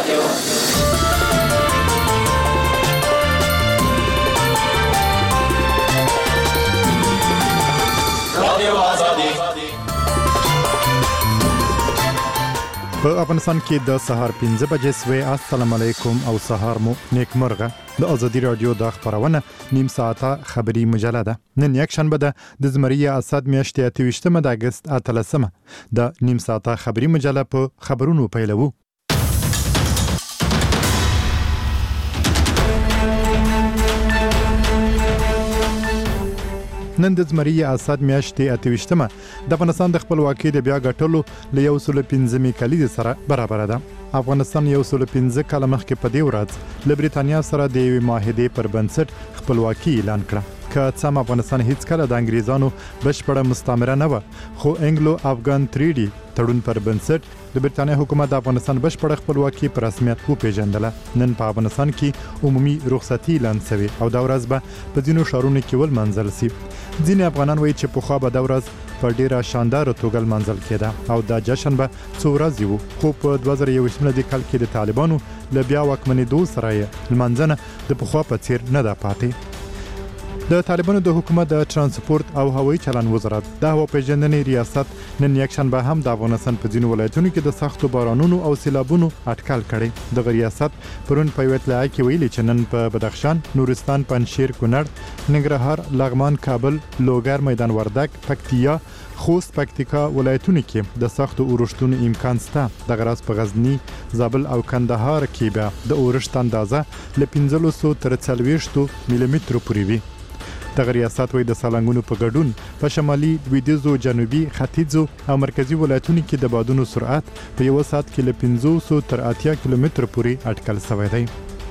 په افغانستان کې د سهار 5 بجې سوي. السلام علیکم او سهار مو نیک مرغه. د ازادي رادیو د خبرونه نیم ساعته خبری مجله ده. نن یک شنبه ده د زمریه اسد میاشتې 28 د اگست 13 د نیم ساعته خبری مجله په خبرونو پیلوو. نن د زمریه اسد میاشتې 28 د افغانستان د خپلواکۍ د بیا ګټلو له 115 کلیزې سره برابر ده. افغانستان 115 کاله مخکې په دې ورځ له بریتانیا سره د یوې معاهدې پر بنسټ خپلواکي اعلان کړه. که څه افغانستان هیڅ کله د انګریزانو بشپړه مستعمره نه و، خو انګلو افغان تریډي تړون پر بنسټ د بریتانیا حکومت د افغانستان بشپړه خپلواکي په رسمیت وپیژندله. نن په افغانستان کې عمومي رخصتي اعلان شوې او دا ورځ به په ځینو ښارونو کې ولمانځل شي. ځینې افغانان وایي چې پخوا به دا ورځ په ډیره شاندار توګه لمانځل کېده او دا جشن به څو ورځې وو، خو په 2021 کال کې د طالبانو له بیا واکمنېدو سره یې لمانځنه د پخوا په څیر نه ده پاتې. د طالبانو د حکومت د ترانسپورت او هوایي چلن وزارت د هوا پیژندنې ریاست نن یک شنبه هم د افغانستان په ځینو ولایتونو کې د سختو بارانونو او سیلابونو اټکل کړي. د ریاست پرون په یو اطلاع کې ویلي چې نن په بدخشان، نورستان، پنجشیر، کونړ، ننګرهار، لغمان، کابل، لوګر، میدان وردګ، پکتیا، خوست، پکتیکا ولایتونو کې د سختو اورښتونو امکان شته. د غراس په غزنی، زابل او کندهار کې به د اورښت اندازه له 1500 تر 40 ملي مترو پورې وي. د ریاست وی د سالنګونو په ګډون په شمالي، لویدیځو، جنوبي، ختیځو او مرکزی ولایتونو کې د بادونو سرعت په یو ساعت کې له 500 تر 80 کیلومتر پورې اټکل شوی دی.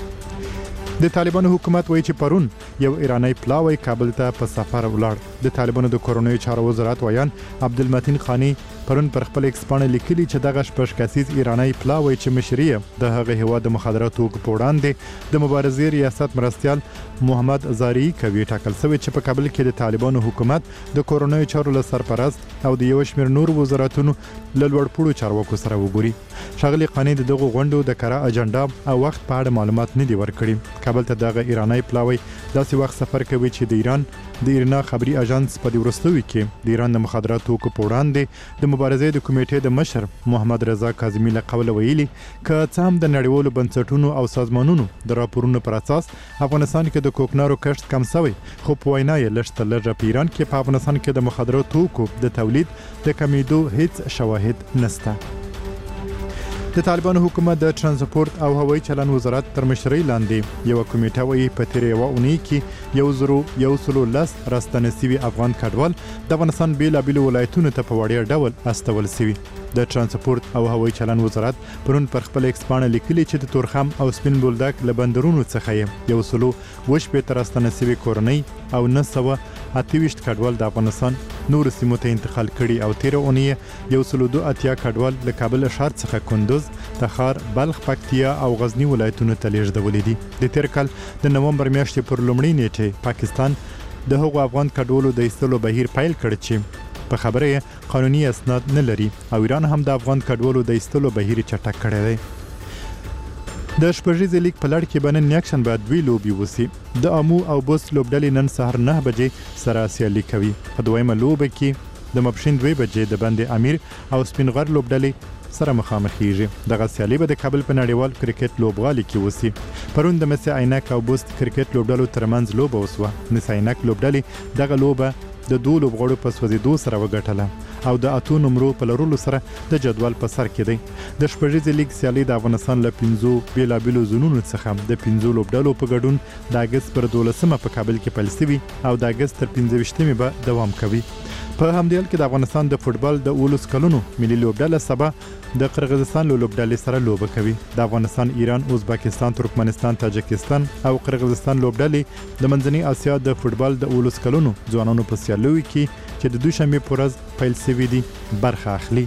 د طالبانو حکومت وایي چې پرون یو ایرانی پلاوی کابل ته په سفر ولاړ. د طالبانو د کورونوي چارو وزارت ویان عبدالمتین خانی پرون پر خپل ایکس باندې لیکلي چې دغه شپږ کسیز ایرانی پلاوی چې مشري د هغه هواد د مخدراتو په وړاندې د مبارزې ریاست مرستيال محمد زاری کوي ټاکل شوی چې په کابل کې د طالبانو حکومت د کورونوي چارو له سرپرست او د یو شمېر نور وزارتونو له لوړپوړو چارواکو سره وګوري. شغلی قانی دغه غونډو د کارا اجنډا او وخت په اړه معلومات نه دی ورکړي. کابل ته دغه ایرانی پلاوی داسې وخت سفر کوي چې د ایران د ایرنا خبري اژانس په دې ورستوي کې د ایران د مخدراتو په وړاندې د مبارزې د کمیټې د مشر محمد رضا کاظمی له قوله ویلي ک څه هم د نړیوالو بنسټونو او سازمانونو د راپورونو پر اساس افغانستان کې د کوکنارو کښت کم شوی، خو په وینا یې لږ تر لږه په ایران کې په افغانستان کې د مخدراتو د تولید د کمیدو هیڅ شواهد نشته. د طالبانو حکومت د ترانسپورت او هوایي چلن وزارت تر مشرۍ لاندې یو کمیټه وایي په تیر یو اونۍ کې 110 راستنه سوي افغان کډوال د افغانستان بیلابیلو ولایتونو ته په وړیا ډول استول سوي. د ترانسپورت او هوایي چلن وزارت پرون پر خپل ایکس باندې لیکلي چې د تورخم او سپین بولدک له بندرونو څخه یو سلو وش په تر راستنه سوي کورنۍ او 928 کډوال د افغانستان نور سیمو ته انتقال کړي او تیر اونۍ 102 کډوال له کابل ښار څخه کندوز، تخار، بلخ، پکتیا او غزنی ولایتونو ته لیږدولې دي. د تیر کال د نومبر میاشتې پر لومړۍ نیټه پاکستان د هغو افغان کډوالو د ایستلو بهیر پیل کړ چې په خبره قانوني اسناد نه لري او ایران هم د افغان کډوالو د ایستلو بهیر چټک کړی دی. د شپږیزې لیګ په لړ کې به نن یکشنبه بعد دوی لوبې وسي. د امو او بوس لوبډلې نن سهار 9 بجې سره سیالي کوي. په دویمه لوبه کې د ماپښین 2 بجې د بند امیر او سپینغر لوبډلې سره مخامخېږي. دغه سیالي به د کابل په نړیوال کرکټ لوبغالي کې وسي. پرون د مسی عینک او بوست کرکټ لوبډلو ترمنځ لوبه وسوه. مسی عینک لوبډلې دغه لوبه د دوه لوبغاړو په سوځېدو سره وګټله او د اتو نمرو په لرلو سره د جدول په سر کې دی. د شپږیزې لیګ سیالي د افغانستان له 5 بیلابیلو زونونو څخه د 5 لوبډلو په ګډون د اگست پر 12 په کابل کې پیل شوی او د اگست تر 15 به دوام کوي. په همدې حال کې د افغانستان د فوتبال د 19 کلونو ملي لوبډله سبا د قرغیزستان لوبډلې سره لوبه کوي. د افغانستان، ایران، ازبکستان، ترکمنستان، تاجکستان او قرغیزستان لوبډلې د منځنۍ اسیا د فوتبال د 19 کلونو ځوانانو په سیالیو کې چې د دوشنبه په ورځ پیل شوی دي برخه اخلي.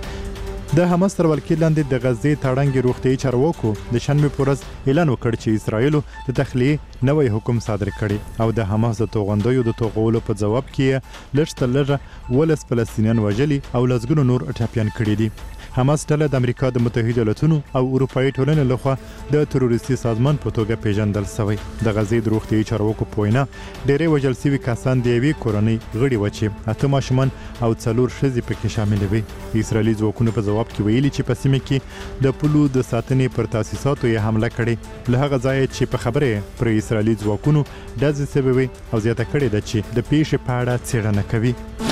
د حماس تر ولکې لاندې د غزې تړنګ روغتیايي چارواکو د شنبه په ورځ اعلان وکړ چې اسرائیل د تخلیه نوې حکم صادر کړي او د حماس د توغندیو د توغولو په جواب کې لږ تر لږه 12 فلسطینیان وژلي او لږ نور ټاپیان کړي دي. حماس ډله د امریکا د متحده ایالاتونو او اروپאי ټولنې لخوا د تروریستي سازمان په توګه پیژندل شوی. د غزې د روغتیايي چارواکو په وینا ډېری وژل شوي کسان د یوې کورنۍ غړي و چې 8 ماشومان او 4 ښځې پکې شامل وي. اسرائیلي ځواکونو په جواب کې ویلي چې په سیمه کې د پولو د ساتنې پر تاسیساتو یې حمله کړې. له هغه ځایه چې په خبره پر اسرائیلي ځواکونو ډزې شوې وي او زیاته کړې ده چې د پیښې په اړه څېړنه کوي.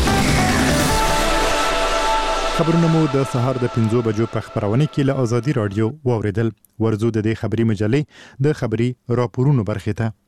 خبرونه مو د سهار د 5 بجو په خبرونه کې له ازادي رادیو واوریدل. ورزو د دې خبري مجلې د خبري راپورونو برخه ته.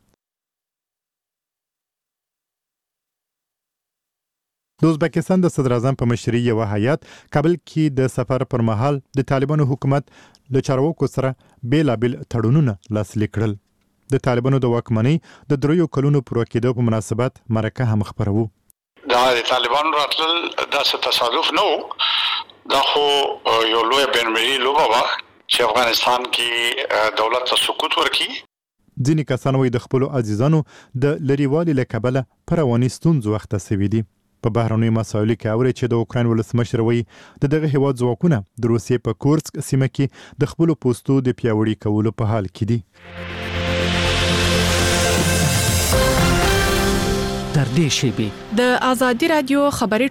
د ازبکستان د صدر اعظم په مشرۍ یو هیئات کابل کې د سفر پر مهال د طالبانو حکومت له چارواکو سره بیلابل تړونونه لاسلیک کړل. د طالبانو د واکمنۍ د 3 کلونو پوره کېدو په مناسبت مرکه هم خبرو. د طالبانو راتلل داسې تصادف نه و. دا خو یو لوی بین‌المللي لوبه وه چې افغانستان کې دولت ته سقوط ورکړي. ځینې کسان وایي د خپلو عزیزانو د لرېوالي له کبله په رواني ستونزو اخته سوي دي. په بهرنیو مسایلو کې اوري چې د اوکراین ولسمشر وایي د دغه هیواد ځواکونه د روسیې په کورسک سیمه کې د خپلو پوستو د پیاوړي کولو په حال کې دي. تر دې شیبې د ازادي رادیو خبري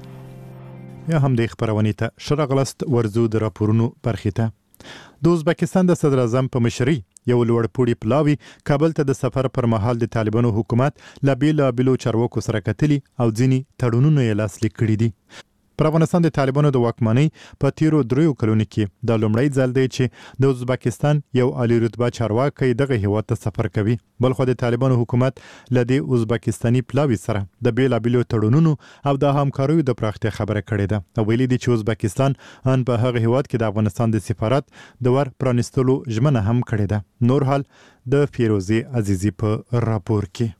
ټولګه یا هم د خبرونه ته شرغلست ورزو د راپورونو برخه ته. د ازبکستان د صدر اعظم په مشرۍ یو لوړپوړي پلاوی کابل ته د سفر پر مهال د طالبانو حکومت لا بیلابلو چارواکو سره کتلي او ځینی تړونونه یې لاسلیک کړي دي. پر افغانستان د طالبانو د واکمنۍ په تیرو 3 کلونو کې د لومړی ځل دی چې د ازبکستان یو عالی رتبه چارواکي دغه هیواد ته سفر کوي. بلخو د طالبانو حکومت لدی ازبکستاني پلاوی سره د بیلابلو تړونونو او د همکاریو د پراختیا خبره کړې ده. ویلي دي چې ازبکستان ان په هغه هیواد کې د افغانستان د سفارت د ور پرانستلو ژمنه هم کړې ده. نور حال د فیروزي عزیزی په راپور کې.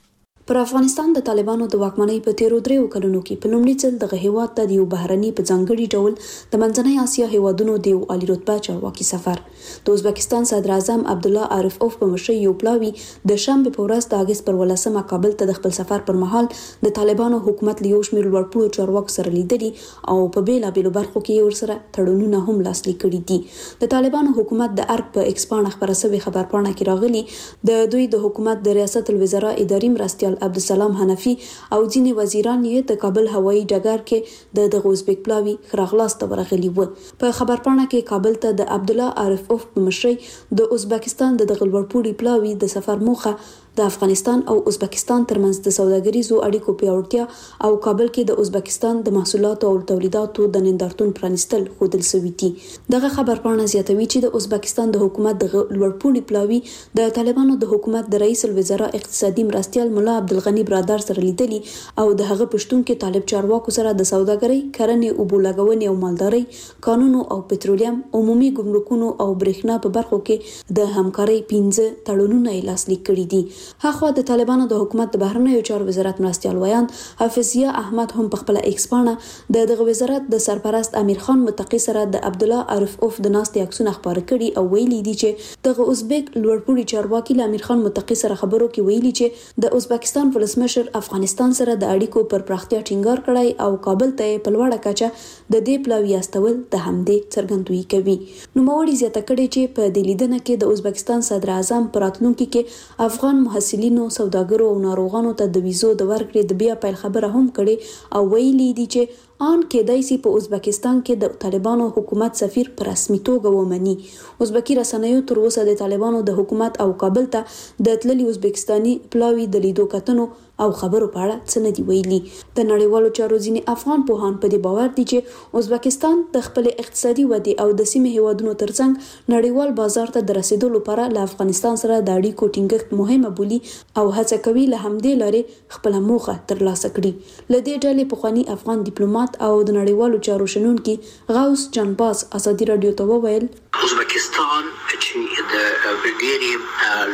پر افغانستان د طالبانو د واکمنۍ په تیرو 3 کلونو کې په لومړي ځل دغه هیواد ته د یو بهرني په ځانګړي ډول د منځنۍ اسیا هیوادونو د یو عالی رتبه چارواکي سفر د ازبکستان صدر اعظم عبدالله عارفوف په مشرۍ یو پلاوی د شنبه په ورځ د اگست پر 18 کابل ته د خپل سفر پر مهال د طالبانو حکومت له یو شمېر لوړپوړو چارواکو سره لیدلي او په بیلابلو برخو کې ورسره تړونونه هم لاسلیک کړي دي. د طالبانو حکومت د ارګ په ایکسپانه خبره شوی خبرپاڼه کې راغلي د دوی د حکومت د ریاست الوزرا اداري مرستیال عبدالسلام حنفي او ځینې وزیران یې د کابل هوایي ډګر کې د ازبک پلاوی خراغلاست ورغلي وو. په خبرپاڼه کې کابل ته د عبدالله عارفوف په مشرۍ د ازبکستان د غلورپوړي پلاوی د سفر موخه د افغانستان او ازبکستان ترمنځ د سوداګریزو اړیکو پیاوړتیا او کابل کې د ازبکستان د محصولاتو او تولیداتو د نندارتون پرانستل ښودل شوي دي. دغه خبرپاڼه زیاتوي چې د ازبکستان د حکومت د لوړپوړي پلاوی د طالبانو د حکومت د رئیس الوزرا اقتصادي مرستیال مولا عبدالغنی برادر سره لیدلي او د هغه پښتون کې طالب چارواکو سره د سوداګرۍ، کرنې، اوبو لګونې او مالدارۍ، قانون او پټرولیم، عمومي ګمرکونو او برېښنا په برخو کې د همکارۍ 15 تړونونه لاسلیک کړي دي. هغه د طالبانو د حکومت د بهرنیو چارو وزارت مرستیال ویان حافظیه احمد هم په خپل ایکسپانه د دغه وزارت د سرپرست امیر خان متقی سره د عبدالله عارفوف د ناستې عکسونه خبرې کړي او ویلي دي چې دغه ازبک لوړپوړي چارواکي له امیر خان متقی سره خبرو کې ویلي چې د ازبکستان ولسمشر افغانستان سره د اړیکو پر پراختیا ټینګار کړی او کابل ته په لوړه کچه د دې پلاوی استول د همدې څرګندوي کوي. نو موري زیاته کړي چې په دې لیدنه کې د ازبکستان صدر اعظم پر راتلونکي کې افغان محصلینو، سوداګرو او ناروغانو ته د ویزو د ورکړې د بیا پیل خبره هم کړي او ویلي دي چې آن کېدای شي په ازبکستان کې د طالبانو حکومت سفیر په رسمي توګه ومني. ازبکی رسنیو تر اوسه د طالبانو د حکومت او کابل ته د تللي ازبکستاني پلاوی د لیدو کتنو او خبرو په اړه څه نه دی ویلي. د نړیوالو چارو ځینې افغان پوهان په دې باور دي چې ازبکستان د خپل اقتصادي ودې او د سیمې هیوادونو ترڅنګ نړیوال بازار ته د رسیدلو لپاره له افغانستان سره د اړیکو ټینګښت مهمه بولي او هڅه کوي له همدې لارې خپل موخه ترلاسه کړي. له دې ډلې پخوانی افغان ډیپلوماټ او د نړیوالو چارو شنونکي غوث جانباز ازادي رادیو ته وویل ازبکستان چې د ډېرې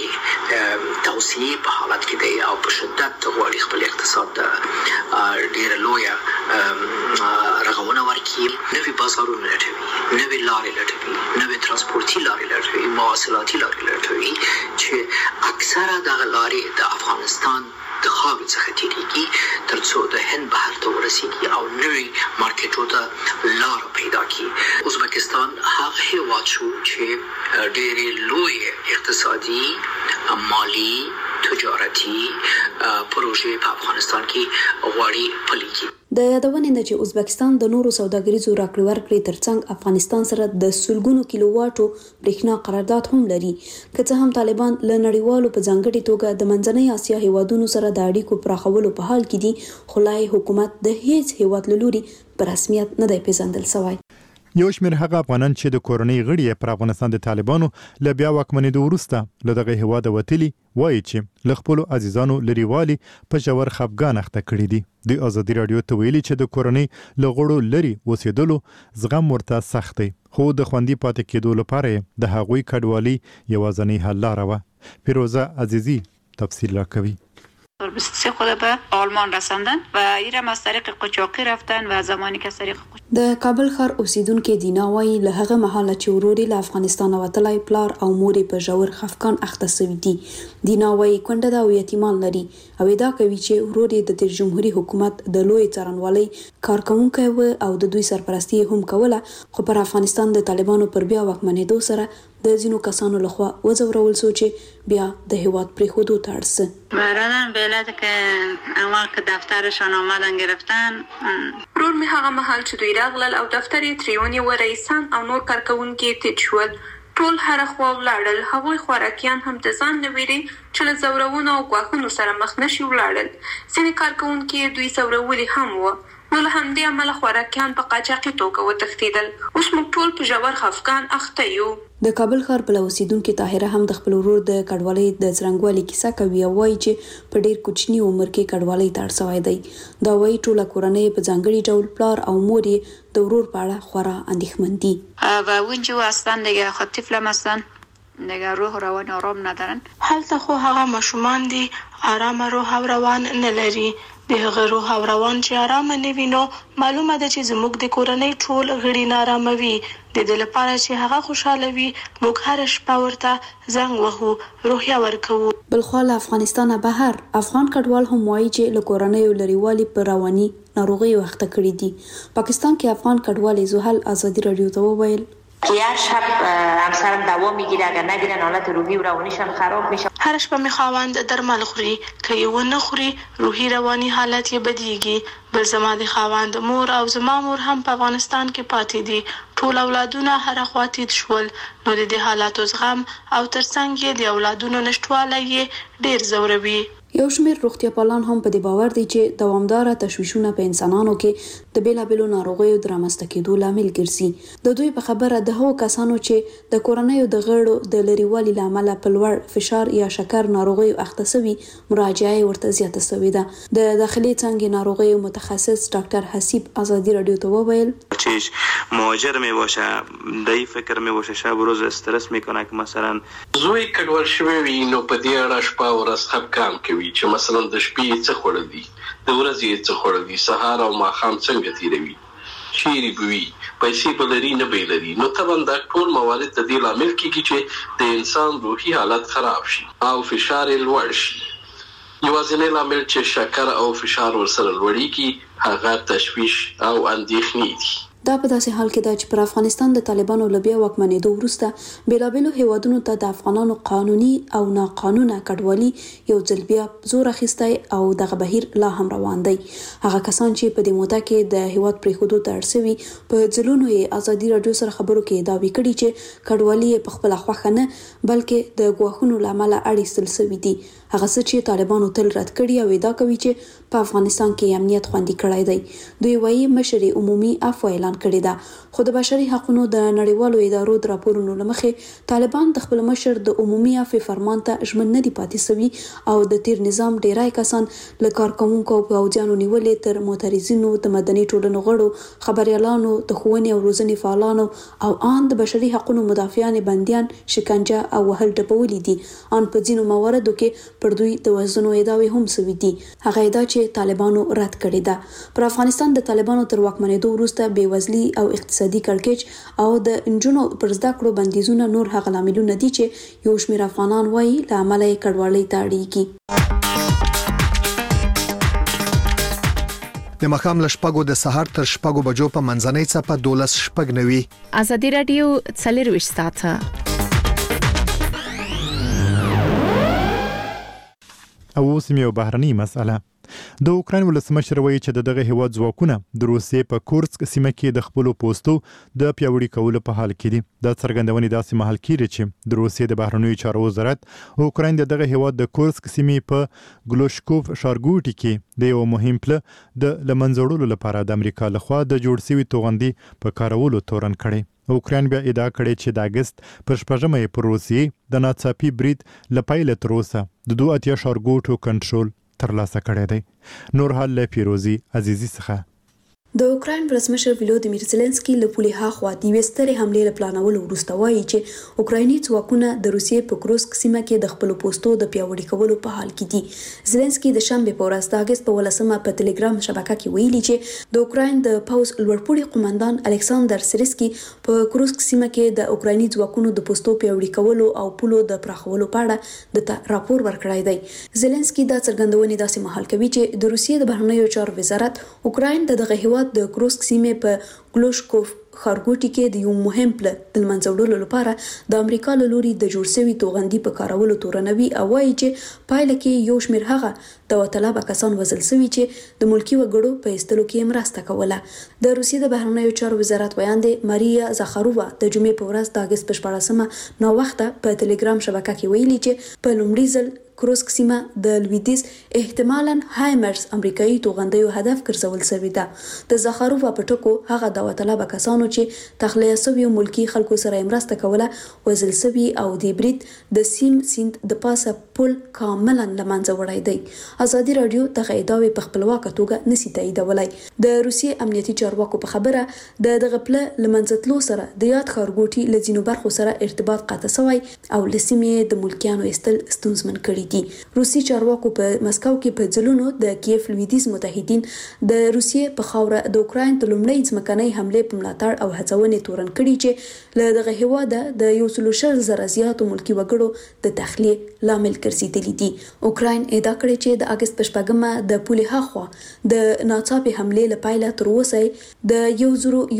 لوړې توسعې په حالت کې دی او په شدت غواړي خپل اقتصاد ډېره لویه رغونه ورکړي. نوي بازارونه لټوي، نوي لارې لټوي، نوي ترانسپورتي لارې لټوي، مواصلاتي لارې لټوي چې اکثره دغه لارې د افغانستان د خاورې څخه تیریږي ترڅو د هند بحر ته ورسیږي او نوې مارکیټونو ته لار پیدا کړي. ازبکستان هغه هیواد شو چې ډېرې لوی اقتصادي مالی تجارتي پروژې په افغانستان کې غواړي پلي کړي. د یادونې نه چې ازبکستان د نورو سوداګریزو راکړې ورکړې ترڅنګ افغانستان سره د سلګونو کیلو واټو برېښنا قرارداد هم لري. که څه هم طالبان له نړیوالو په ځانګړي توګه د منځنۍ اسیا هیوادونو سره د اړیکو پراخولو په حال کې دي، خو لا حکومت د هیڅ هیواد له لوري په رسمیت نه دی پیژندل شوی. یو شمېر هغه افغانان چې د کورنۍ غړي پر افغانستان د طالبانو له بیا واکمنېدو وروسته له دغه هیواده وتلي وایي چې له خپلو عزیزانو لرېوالي په ژور خفګان اخته کړي دي. د ازادي راډیو ته ویلي چې د کورنۍ له غړو لرې اوسېدلو زغم ورته سخت دی، خو د خوندي پاتې کېدو لپاره د هغوی کډوالي یوازینۍ حل لاره وه. فیروزه عزیزی تفصیل راکوي. سه خود به آلمان رساندن و ایرم از طریق قاچاقی رفتن و زمانی که از طریق د کابل ښار اوسیدونکو دینا وایي له هغه مهاله چې وروري له افغانستان وتلای پلار او مور په ژور خفقان اخته سوي دي. دینا وایي کونډه دا یتیمان لري او دا کوي چې وروري د جمهوریت حکومت د لوی څارنوالۍ کارکونکو و او د دوی سرپرستی هم کوله، خو پر افغانستان د طالبانو پر بیا واکمنېدو سره د ځینو کسانو لخوا وځورول شو چې بیا د هیواد پرېښودو ته اړ سه. برادرم بلد که اما که دفترشان آمدن گرفتن رور می هغه محل چې دوی راغلل او دفتر یې تریونی و رئیسان او نور کارکونکي تېر شول. ټول هر خوا ولاړل. هغوی خوراکیان هم د ځان نه ویري چې له ځورونو او ګواښونو سره مخ نشي ولاړل. ځینې کارکونکي دوی ځورولي هم وو، نو له همدې امله خوراکیان په قاچاقي توګه وتښتېدل. اوس موږ ټول په ژور خفګان اخته یو. د کابل ښار بل اوسیدونکو طاهره هم د خپل ورور د کډوالۍ د څرنګوالي کیسه کوي او وایي چې په ډیر کوچنی عمر کې کډوالۍ ته اړ شوی دی. دا وایي ټوله کورنۍ په ځانګړي ډول پلار او مور یې د ورور په اړه خورا اندېښمن دي. و اونجا هستن دیگه خود طفلم هستن دیگه روح روان آرام ندارن. هلته خو هغه ماشومان دي آرام روح او روان نه لري. د هغه روح او روان چې آرام نه وي نو معلومه ده چې زموږ د کورنۍ ټول غړي نارامه وي. د دې لپاره چې هغه خوشاله وي موږ هر شپه ورته زنګ وهو، روحیه ورکوو. بلخوا له افغانستانه بهر افغان کډوال هم وایي چې له کورنۍ لرېوالي په رواني ناروغیو اخته کړي دي. پاکستان کې افغان کډوال زحل ازادي راډیو ته وویل که هر شب همسرم دوا میگیره، اگر نگیرن حالت روحی و روانیشان خراب میشه. هر شپه می خواوند درمل خوري، که یې ونه خوري روحي رواني حالت یې بدیږي. بل زما د خواوند مور او زما مور هم په افغانستان کې پاتې دي. ټول اولادونه هر خواته شول، نو د دې حالاتو زغم او ترڅنګ یې د اولادونو نشټوالی یې ډیر زوروي. یو شمېر روغتیا پالان هم په دې باور دي چې دوامداره تشویشونه په انسانانو کې د بیلابېلو ناروغیو د رامنځته کېدو لامل ګرځي. د دوی په خبره د هغو کسانو چې د کورنیو د غړو د لرېوالي له امله په لوړ فشار یا شکر ناروغیو اخته شوي مراجعه ورته زیاته شوې ده. د داخلي څانګې ناروغیو متخصص ډاکټر حسیب ازادي راډیو ته وویل چیش مهاجر می باشه دای فکر می باشه شب و روز استرس میکنه که مثلا زوی کډوال شوی وي نو په دې اړه شپه ورځ خفګان کوي چې مثلا د شپې څه خوړل دي، د ورځې څه خوړل دي، سهار او ماښام څنګه تیروي، چیرې به وي، پیسې به لري نه به لري. نو طبعا دا ټول موارد د دې لامل کېږي چې د انسان روحي حالت خراب شي او فشار یې لوړ شي. یوازینی لامل چې شکر او فشار ورسره لوړېږي هغه تشویش او اندېښنې دي. دا په داسې حال کې ده چې پر افغانستان د طالبانو له بیا واکمنېدو وروسته بیلابېلو هیوادونو ته د افغانانو قانوني او ناقانونه کډوالي یو ځل بیا زور اخیستی او دغه بهیر لا هم روان دی. هغه کسان چې په دې موده کې د هیواد پرېښودو ته اړ شوي په ځلونو یې ازادي راډیو سره خبرو کې دعوې کړي چې کډوالي یې په خپله خوښه نه بلکې د ګواښونو له امله اړیستل شوي دي. هغه څه چې طالبانو تل رد کړي او ادعا کوي چې په افغانستان کې امنیت خوندي کړی دی. دوی وایي مشر عمومي عفو اعلان کړی ده، خو د بشري حقوقو د نړیوالو ادارو د راپورونو له مخې طالبان د خپل مشر د عمومي عفو فرمان ته ژمن نه دي پاتې شوي او د تیر نظام ډیری کسان له کارکوونکو او پوځیانو نیولې تر معترضینو، د مدني ټولنو غړو، خبريالانو، د ښوونې او روزنې فعالانو او ان د بشري حقوقو مدافعان بنديان شکنجه او وهل ډبولې دي. ان په ځینو مواردو کې پر دوی د وژنو ادعاوې هم شوي دي. هغه ادعا چې طالبانو رد کړې ده. پر افغانستان د طالبانو تر واکمنېدو وروسته بېوزلي او اقتصادي کړکېچ او د نجونو پر زده کړو بندیزونه نور هغه لاملونه دي چې یو شمېر افغانان وایي له امله یې کډوالۍ ته اړېږي. د مخام لشپګو د سحر تر شپګو بجو په منځنۍ څپه 12 شپګ نوي. ازادي رادیو 24 ساعته. او سیمه او بهرنی مسأله. د اوکراین ولسمشر وایي چې دغه هیواد ځواکونه د روسیې په کورسک سیمه کې د خپل پوسټو د پیاوړي کولو په حال کې دي. د څرګندونې داسې مهال کې چې د روسیې د بهرنیو چارو وزارت اوکراین دغه هیواد د کورسک سیمې په ګلوشکوف ښارګوټي کې د یو مهم پله د لمنځوړلو لپاره د امریکا لخوا د جوړ شوي توغندي په کارولو تورن کړي. اوکراین بیا ادعا کړې چې د اگست پر 14مې پر روسیې د ناڅاپي برید لپاره تر اوسه د 2 ښارګوټو کنټرول ترلاسه کړی دی. نور حال له فیروزی عزیزی څخه. د اوکراین ولسمشر ولودیمیر زيلنسکي له پولې هاخوا د وسترې حمله پلانولو وروسته وایي چې اوکرایني ځواکونه د روسیې په کروسک سیمه کې د خپل پوسټو د پیاوړي کولو په حال کې دي. زيلنسکي د شنبه په ورځ د اگست په 18مه په ټلګرام شبکه کې ویلي چې د اوکراین د پوز لوړپوړي قومندان الکساندر سریسکي په کروسک سیمه کې د اوکرایني ځواکونو د پوسټو پیاوړي کولو او پولو د پراخولو په اړه د راپور ورکړی دی. زيلنسکي دا څرګندونې داسې مهال کوي چې د روسیې د بهرنیو چارو وزارت اوکراین دغه هیواد د کروسک سیمې په ګلوشکوف ښارګوټي کې د یو مهم پله د منځوړلو لپاره د امریکا له لوري د جوړ شوي توغندي په کارولو تورنوي او وایي چې پایله کې یو شمېر هغه داوطلبه کسان وژل شوي چې د ملکي وګړو په ایستلو کې مرسته کوله. د روسیې د بهرنیو چارو وزارت ویاندې ماریا زاخارووا د جمعې په ورځ د اگست په 14مه نو وخته په ټلګرام شبکه کې ویلي چې په لومړي ځل کروسک سیمه د لویدیز احتمالاً هایمرز امریکایي توغندیو هدف ګرځول شوې ده. د زاخارووا په ټکو هغه داوطلبه کسانو چې تخلیه شوي ملکي خلکو سره مرسته کوله وژل شوي او د برید د سیم سیند د پاسه پل کاملا له منځه وړی دی. ازادي رادیو دغه ادعاوې په خپلواکه توګه نشي تاییدولی. د روسیې امنیتي چارواکو په خبره دغه پله له منځه تلو سره د یاد ښارګوټي له ځینو برخو سره ارتباط قطع شوی او له سیمې د ملکیانو ایستل ستونزمن کړي دي. روسي چارواکو په مسکو کې په ځلونو د کیف لویدیز متحدین د روسیې په خاوره د اوکراین د لومړۍ ځمکنۍ حمله په ملاتړ او هڅونې تورن کړي چې له دغه هیواده د 1.6 زیاتو ملکي وګړو د تخلیه لامل ګرځېدلي دي. اوکراین ادعا کړې چې د اگست په 14مه د پولې هاخوا د ناڅاپي حمله لپاره تر اوسه د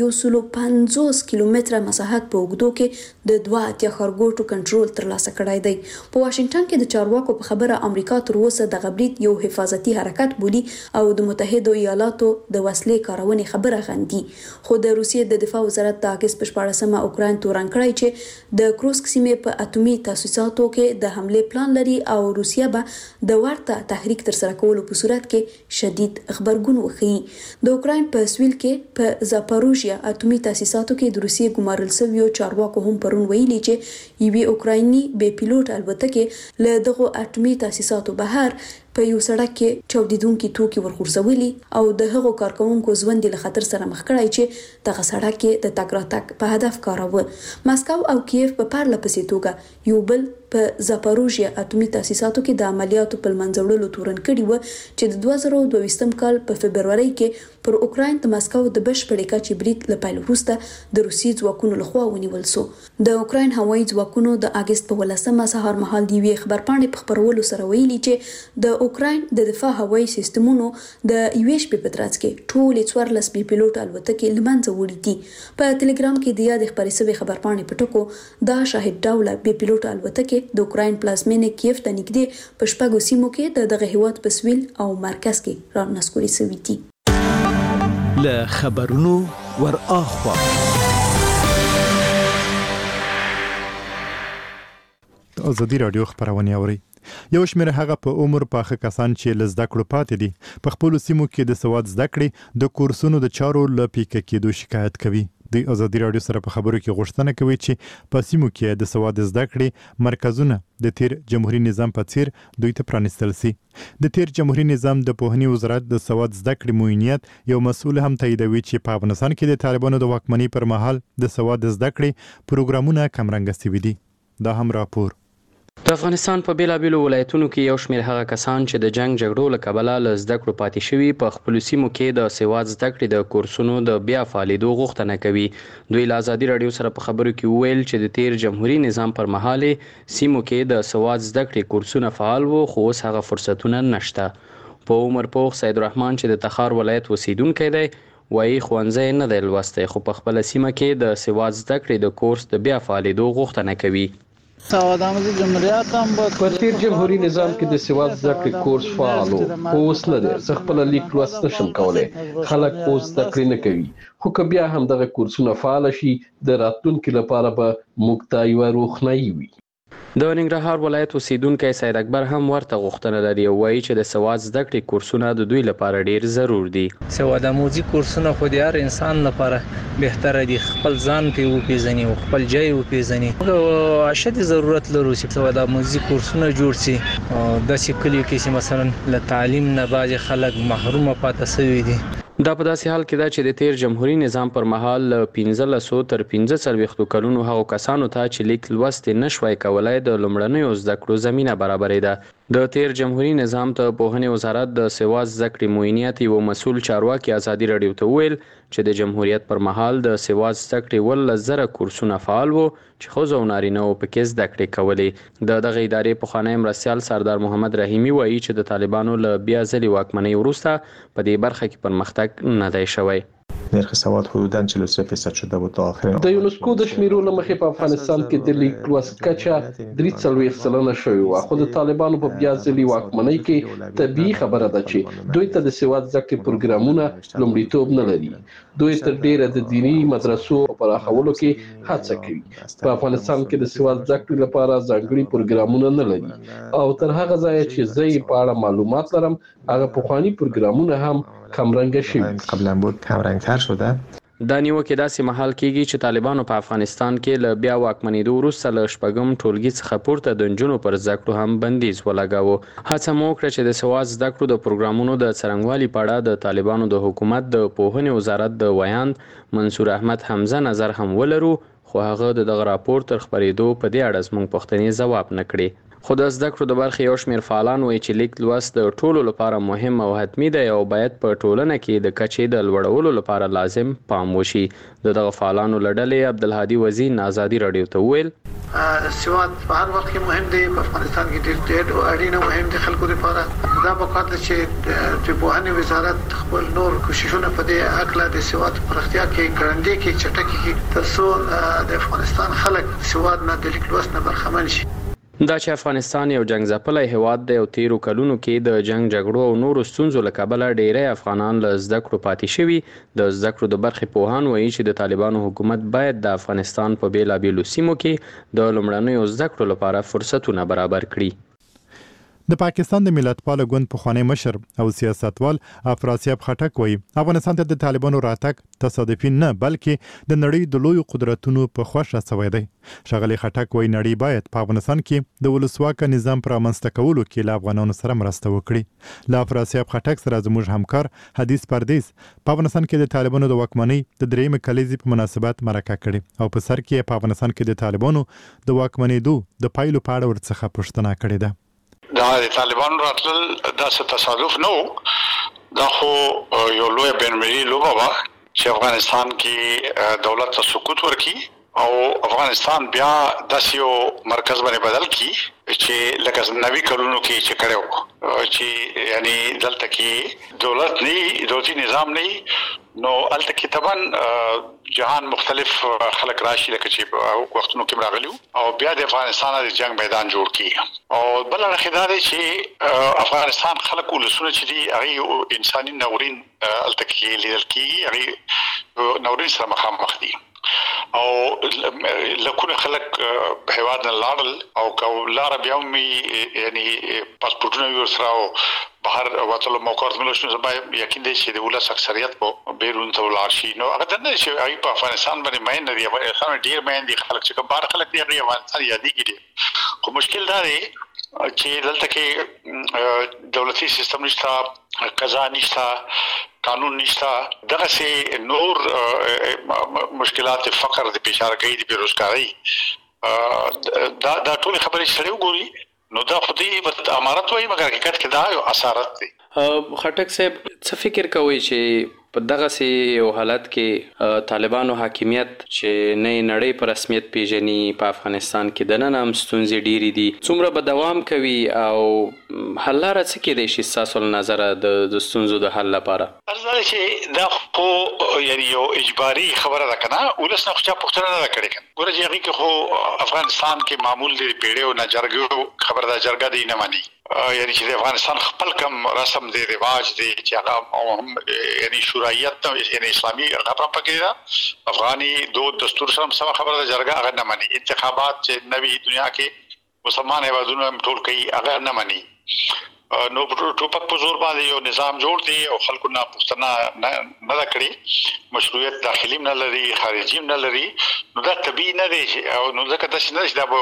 150 کیلومتره مساحت په اوږدو کې د 2 ښارګوټو کنټرول ترلاسه کړی دی. په واشنگټن کې د چارواکو په خبره امریکا تر اوسه د غبرید یو حفاظتي حرکت بولي او د متحده ایالاتو د وسلې کارونې خبره غندي. خو د روسیې د دفاع وزارت د اگست په 14مه اوکراین تورن کړی چې د کروسک سیمې په اټومي تاسیساتو کې د حمله پلان لري او روسیه به د ورته تحریک تر سره کولو په صورت کې شدید خبرګون وښيي. د اوکراین په سویل کې په زاپاروژیا اټومي تاسیساتو کې د روسیې ګمارل شویو چارواکو هم پرون ویلي چې یوې اوکرایني بې پیلوټ الوتکې له دغه اټومي تاسیساتو بهر په یو سړک کې چاودیدونکي توکي ورغورځولي او د هغو کارکونکو ژوند له خطر سره مخ کړی چې دغه سړک کې د تګ راتګ په هدف کاراوه. مسکو او کیف په پرله پسې توګه یو بل په زاپاروژیا اټومي تاسیساتو کې د عملیاتو په منځوړلو تورن کړي و چې د 2022 کال په فبرवरी کې پر اوکراین د مسکو د بشپړې کچې برید له پیل وروسته د روسي ځواکونو لخوا ونیول شو. د اوکراین هوایي ځواکونو د اگست په 18مه سهار مهال دی خبرپاڼې په خبرولو سره ویلي چې د اوکراین د دفاع هوایي سیستمونو د یوې شپې په ترڅ کې ټول 14 بي پیلوټ الوتکې لمنځه وړي دي. په ټلګرام کې د یاد خبري سوي خبرپاڼې په ټکو دا شاهد ډوله بي پیلوټ الوتکې د اوکراین پلازمینه کیف ته نږدې په شپږو سیمو کې دغه هیواد په سویل او مرکز کې رانسکوري شوي دي. له خبرونو ور اخوا ازادي رادیو خبرونه اوري. یو شمېر هغه په عمر پاخه کسان چې له زده کړو پاتې دي په خپلو سیمو کې د سواد زده کړې د کورسونو د چارو له پیکه کېدو شکایت کوي. د ازادي رادیو سره په خبرو کې غوښتنه کوي چې په سیمو کې د سواد زده کړې مرکزونه د تیر جمهوریت نظام په څیر دوی ته پرانیستل شي. د تیر جمهوریت نظام د پوهنې وزارت د سواد زده کړې معینیت یو مسؤل هم تاییدوي چې په افغانستان کې د طالبانو د واکمنۍ پر مهال د سواد زده کړې پروګرامونه کمرنګه شوي دي. دا هم راپور. د افغانستان په بیلابیلو ولایتونو کې یو شمېر هغه کسان چې د جنگ جګړو له کبله له زده کړو پاتې شوي په خپلو سیمو کې د سواد زده کړې د کورسونو د بیا فعالېدو غوښتنه کوي. دوی له ازادي راډیو سره په خبرو کې وویل چې د تیر جمهوریت نظام پر مهال سیمو کې د سواد زده کړې کورسونه فعال وو خو اوس هغه فرصتونه نشته. په عمر پوخ سید الرحمن چې د تخار ولایت اوسیدونکی دی وایي ښوونځی نه دی لوستی خو په خپله سیمه کې د سواد زده کړې د کورس د بیا فعالېدو غوښتنه کوي. په تیر جمهوریت نظام کې د سواد زده کړې کورس فعال و، اوس نه دی. زه خپله لیک لوست نشم کولی، خلک اوس زده کړې نه کوي. خو که بیا هم دغه کورسونه فعال شي د راتلونکي لپاره به موږ ته یوه روښنایي وي. د ننګرهار ولایت اوسیدونکی سید اکبر هم ورته غوښتنه لري او وایي چې د سواد زده کړې کورسونه د دوی لپاره ډیر ضرور دي. سواد آموزي کورسونه خو د هر انسان لپاره بهتره دي، خپل ځان پې وپېژني او خپل ځای وپېژني. اشد ضرورت لرو چې سواد آموزي کورسونه جوړ شي. داسې کلیو کې چې مثلا له تعلیم نه بعضې خلک محرومه پاتې شوي دي. دا په داسې حال کې ده چې د تیر جمهوریت نظام پر مهال له 1500 تر 1540 کلونو هغو کسانو ته چې لیک لوست نه شوای کولی د لومړنیو زده کړو زمینه برابرېده. د تیر جمهوریت نظام ته پوهنې وزارت د سواد زده کړې معینیت یو مسؤل چارواکي ازادي راډیو ته وویل چې د جمهوریت پر مهال د سواد زده کړې 1,000 کورسونه فعال وو چې ښځو او نارینه‌و پکې زده کړې کولې. د دغه ادارې پخوانی مرستیال سردار محمد رحیمي وایي چې د طالبانو له بیا ځلې واکمنۍ وروسته په دې برخه کې پرمختګ نه دی شوی. نرخ سواد حدوداً 43% شده بود تا آخر. د یونسکو د شمیرو له مخې په افغانستان کې د لیک لوست کچه 43% شوې وه، خو د طالبانو په بیا ځلې واکمنۍ کې طبیعي خبره ده چې دوی ته د سواد زده کړې پروګرامونه لومړیتوب نه لري. دوی تر ډیره د دینی مدرسو پراخولو کې هڅه کوي. په افغانستان کې د سواد زده کړې لپاره ځانګړي پروګرامونه نه لري او تر هغه ځایه چې زه یې په اړه معلومات لرم هغه پخواني پروګرامونه هم کمرنګه شوي. قبلا بود کمرنګتر شده. دا نیوکې داسې مهال کېږي چې طالبانو په افغانستان کې له بیا واکمنېدو وروسته له شپږم ټولګي څخه پورته د نجونو پر زده کړو هم بندیز ولګاوه. هڅه مو وکړه چې د سواد زده کړو د پروګرامونو د څرنګوالي په اړه د طالبانو د حکومت د پوهنې وزارت د ویاند منصور احمد حمزه نظر هم ولرو، خو هغه د دغه راپور تر خپرېدو په دې اړه زموږ پوښتنې ځواب نه کړې. خو د زده کړو د برخې یو شمېر فعالان وایي چې لیک لوست د ټولو لپاره مهم او حتمي دی او باید په ټولنه کې د کچې د لوړولو لپاره لازم پام وشي. د دغه فعالانو له ډلې عبدالهادي وزین ازادي راډیو ته وویل سواد په هر وخت کې مهم دی، په افغانستان کې ډېر اړینه مهم دی خلکو لپاره. دا پکار ده چې د پوهنې وزارت خپل نور کوششونه په دې هکله د سواد پراختیا کې ګړندۍ کې چټکې کړي تر څو د افغانستان خلک سواد نه د لیک لوست نه برخمن شي. دا چې افغانستان یو جنگ ځپلی هیواد دی او تیرو کلونو کې د جنگ جګړو او نورو ستونزو له کبله ډیری افغانان له زده کړو پاتې شوي. د زده کړو د برخې پوهان وایي چې د طالبانو حکومت باید د افغانستان په بیلابیلو سیمو کې د لومړنیو زده کړو لپاره فرصتونه برابر کړي. د پاکستان د ملتپال ګوند پخوانی مشر او سیاستوال افراسیاب خټک وایي افغانستان ته د طالبانو راتګ تصادفي نه بلکې د نړۍ د لویو قدرتونو په خوښه شوی دی. ښاغلي خټک وایي نړۍ باید په افغانستان کې د ولسواکه نظام پر رامنځته کولو کې له افغانانو سره مرسته وکړي. له افراسیاب خټک سره زموږ همکار حدیث پردیس په افغانستان کې د طالبانو د واکمنۍ د درېیمې کلیزې په مناسبت مرکه کړې او په سر کې په افغانستان کې د طالبانو د واکمنېدو د پایلو په اړه ورڅخه پوښتنه کړې ده. دا د طالبانو راتلل داسې تصادف نه و، دا خو یو لوی بین‌المللي لوبه وه چې افغانستان کې دولت ته سقوط ورکړي او افغانستان بیا داسې یو مرکز باندې بدل کړي چې لکه 90 کلونو کې چې کړو چې یعنی دلته کې دولت نه دولتي نظام نه نو الته کې طبعا جهان مختلف خلک راشي لکه چې وختونو کې راغلیو او بیا د افغانستان د جنگ میدان جوړ کړي او بل اړخ دا دی چې افغانستان خلک ولسونه چې دي هغه انساني نورین الته کې لیدل کېږي، هغه نورین سره مخامخ دي او لکونه خلک هیواد نه لاړل او کو لار بیا مې یعنی پاسپورټونه ورسره او بهر وټلو موقعات ملوشنو زما یقین دی چې د ولس اکثریت په بیرون ته ولاړ شي. نو هغه د نه چې هغه په افغانستان باندې مین دی، افغانستان ډیر مین دي خلک چې بار خلک دی افغانستان یادېږي. خو مشکل دا دی چې دلته کې دولتي سیستم نشته، قضا نشته، قانون نشته، دغه سي نور مشکلات فقر د پیشارګۍ د بیروزګاری دا ټول خبرې سره وګوري نو دا خو دې امارت وایي مګر حقیقت کې دا یو اسارت دی. خټک صاحب څه فکر کوي چې په دغه سي یو حالت کې طالبانو حاکمیت چې نه نړۍ په رسمیت پیژني په افغانستان کې د نن هم ستونزې ډېرې دي څومره به دوام کوي او حل لاره څه کېدای شي ستاسو له نظره د ستونزو د حل لپاره؟ ارزاده چې دا خو یعنی یو اجباري خبره ده کنه ولس نه خو چا پوښتنه نه کړې کنه ګوره چې هغه کې خو افغانستان کې معمول دی پیړیو نه جرګو خبره ده جرګه دی نه مانی یعنی چې افغانستان خپل کم رسم دی رواج دی چې هغه یعنی شورایت یعنی اسلامي هغه پکې ده افغاني دو دستور سره سم خبره ده جرګه هغه نه مانی انتخابات چې نوی دنیا کې مسلمان هیوادونو ټول کوي هغه نه مانی نو ټوپک په زور باندې یو نظام جوړ دی او خلکو نه پوښتنه نه کړی مشروعیت داخلي نه لري خارجي نه لري نو دا طبيعي نه دی او نو ځکه تاسو نه دا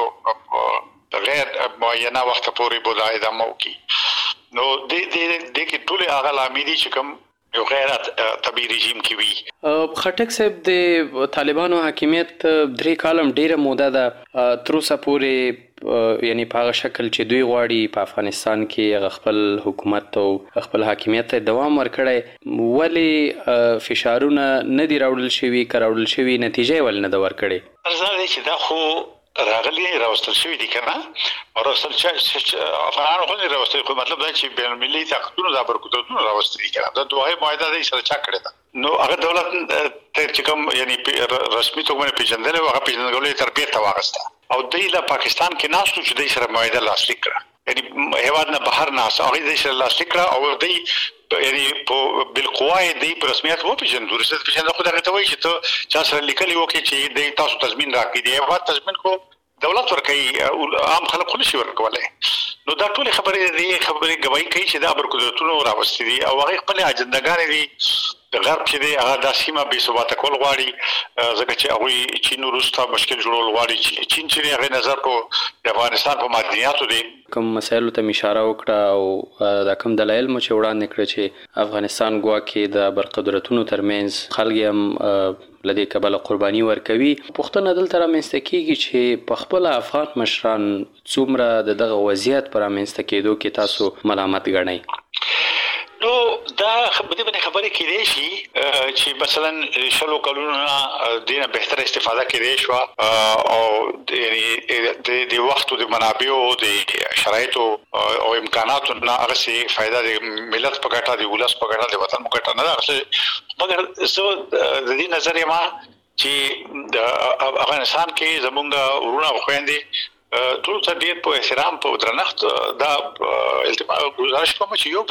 به غیر معینه وخت پورې بودا ادامه وکي نو د کې ټول هغه لامل چې کوم یو غیر طبيعي رژیم کې وي خټک صاحب د طالبانو حاکمیت 3 کالم ډیره موده ده تر اوسه پورې یعنی په هغه شکل چې دوی غواړي په افغانستان کې خپل حکومت او خپل حاکمیت ته دوام ورکړي ولی فشارونه نه دی راوړل شوی کراوړل شوی نتیجه ول نه دا ورکړي ارزاده چې دا خو راغلي راوستل شوی دي کنه او راوستل چې افغانانو خو نه راوستل خو مطلب دا چې بین المللي طاقتونو د برکتونو راوستل دي کنه دا دوه معاهده دي سره چا کړی ده نو هغه دولت ته چې کوم یعنی رسمي توګه پیژندل او هغه پیژندګلې تربیه تواغسته او د پاکستان کې ناسو چې د سره معاهده لاسلیک کړه یعنی هیواد نه بهر ناس هغه د سره لاسلیک کړه او د یعنی په بالقوای د رسمیت وو پیژندل ورسته پیژندل خو دغه ته وایي چې ته چا سره لیکلی وو چې د تاسو تضمین راکړي دی هیواد تضمین کو دولت ورکړي عام خلک خو نشي ورکولای نو دا ټول خبرې گواہی کوي چې دا برکتونو راوستي دي او هغه خپل اجندګان دي د غرب چې دی هغه د سیمه به ثبات کول غواړي ځکه چې هغه چین وروسته مشکل جوړول غواړي چې چین چې هغه نظر په افغانستان په معدنیاتو دی کوم مسایلو ته اشاره وکړه او دا کوم دلایل مو چې وړاندې کړ چې افغانستان ګواکې د برقدرتونو ترمنځ خلک هم لدې کبل قرباني ورکوي پښتون دلته رامنځته کیږي چې په خپل افغان مشران څومره دغه وضعیت پر رامنځته کېدو کې تاسو ملامت ګڼئ نو دا خبرې کېدای شي چې مثلا شلو کلونو دینه بهتر استفاده کېدای شو او یعنی د وخت او د منابع او د شرایطو او امکاناتو نه هغه سي فائدہ د ملت په ګټه دی ولس په ګټه دی وطن په ګټه نه ده مګر زه د دې نظر ما چې د افغانستان کې زمونږ ورونه خويندې ټول ته ډیر په احترام په درنښت دا التماس گزارش کوم چې یو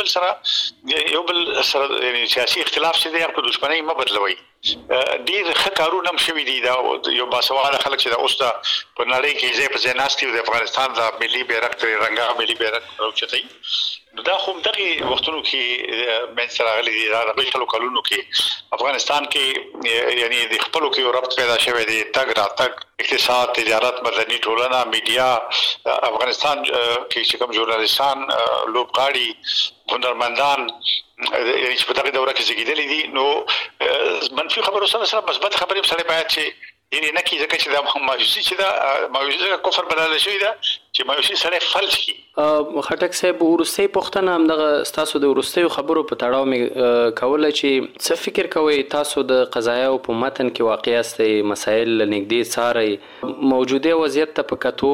بل سره یعنی سیاسي اختلاف چې دی په دښمنۍ ما بدلوي ډیر ښه کارونه هم شوي دي دا یو باسواده خلک چې دا اوس په نړۍ کې ځای په ځای ناستي د افغانستان د ملي بیرغ ترې رنګه ملي بیرغ راوچتای دا خو دغه وختونو کې من سره غلي دي دا د شلو کلونو کې افغانستان کې یعنی د خپلو کې ربط پیدا شوی دی تګ را تګ اقتصاد تجارت مدني ټولنه میډیا افغانستان کې چې کوم ژورنالیستان لوبغاړي هنرمندان یعنی چې په دغه دوره کې زیږیدلي دي نو منفي خبرو سره مثبت خبرې سره باید چې یعنی نه کیږي چې دا مایوسي چې دا مایوسي کفر بدل شي دا چې مایوسي سره فلج کی خټک صاحب ورستي پښتنه هم دغه تاسو د ورستي خبرو په تړاو مې کوله چې څه فکر کوي تاسو د قضایا او په متن کې واقعي است مسائل نږدې ساري موجوده وضعیت ته پکاتو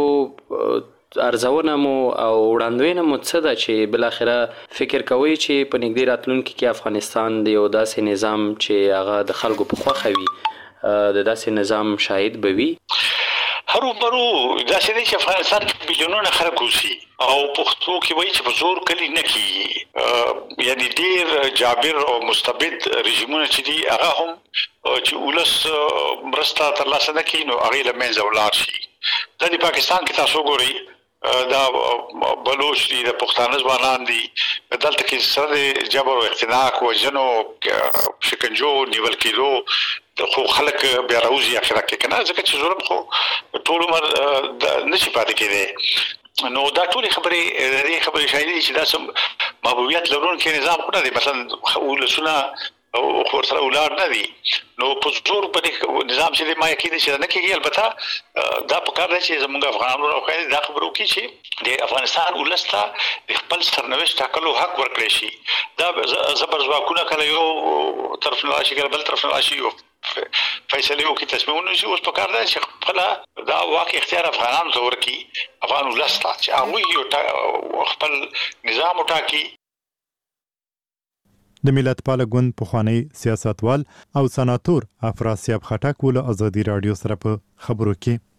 ارزونه مو او وړاندوینه مو څه ده چې بل اخره فکر کوي چې په نږدې راتلونکي کې افغانستان د یو داسې نظام چې هغه د خلکو په خوښه وي د داسې نظام شاهد بوي هرومرو داسې نه چې افغانستان کې بیلیونونه خلک اوسي او پښتو کې وایي چې په زور کلی نه کیږي یعنی ډیر جابر او مستبد رژیمونه چې دي هغه هم چې ولس مرسته ترلاسه نه کوي نو هغه له منځه ولاړ شي د پاکستان کې تاسو ګورئ دا بلوچ دي د پښتانه ځوانان دي دلته کې سره جبر او اختناق او جنو شکنجو نیول کېدو خو خلک بیا راوځي اخره کې کنه ځکه چې ظلم خو ټول عمر نشي پاتې کېدی نو دا ټول خبرې شایدي چې دا سم محبوبیت لرونکي نظام خو نه دي مثلا ولسونه او خور سره ولار نه دي نو په زور باندې نظام چې ما یقین چې نه کېږي البته دا په کار دی چې زموږ افغانانو راوخی دا خبرو کې چې د افغانستان ولسته د خپل سرنوشت ټاکلو حق ورکړي شي دا زبر ځواکونه کله یو طرف نه راشي کله بل طرف نه راشي فیصله وکړي تصمیمونه شي اوس په کار دی چې خپل دا واقع اختیار افغانانو ته ورکړي افغان ولسته چې هغوی خپل نظام وټاکي. د ملت پال ګوند پخوانی سیاستوال او سناتور افراسیاب خټک ول ازادي رادیو سره په خبرو کې